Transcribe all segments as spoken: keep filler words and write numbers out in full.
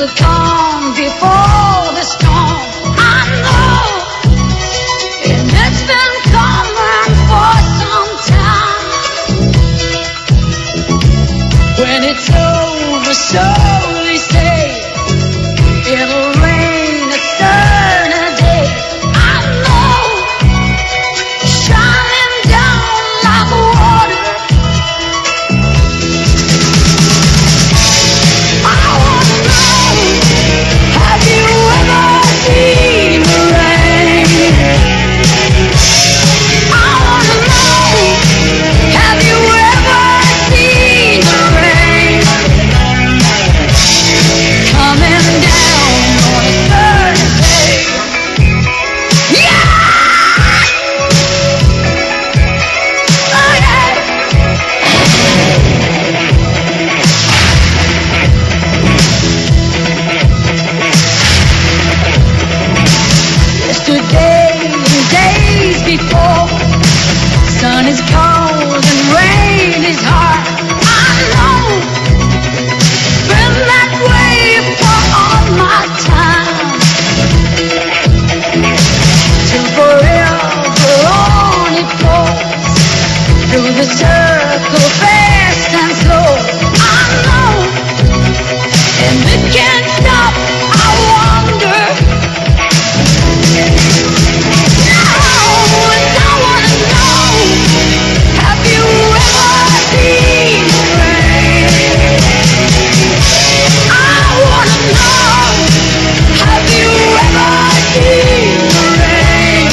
the calm before the storm. I know, and it's been coming for some time. When it's over, so they say, it'll rain a certain day. I know, shining down like water. I wanna know, have you ever seen the rain? I wanna know, have you ever seen the rain coming down on a certain day? Yeah! Oh yeah! Yesterday and days before, sun is cold and rain is hard. I know, been that way for all my time. Till forever on it goes, through the circle fast and slow. I know, and it can't stop. I wonder. Now, and I wanna know, have you ever seen the rain? I wanna know, have you ever seen the rain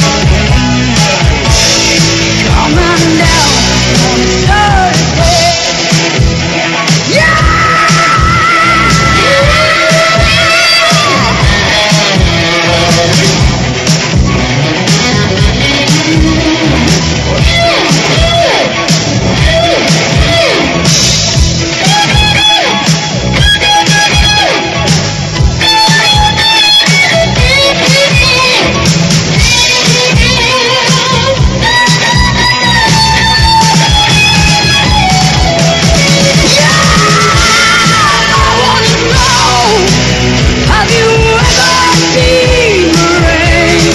coming down on a certain day? Yeah! Have you ever seen the rain?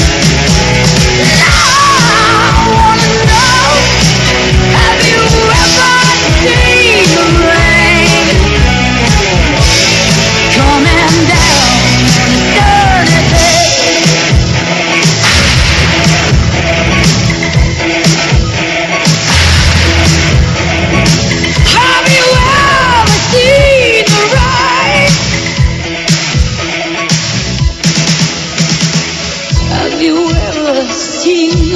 I wanna know, have you ever seen the rain coming down on a certain day? Have you ever seen the rain? Have you ever seen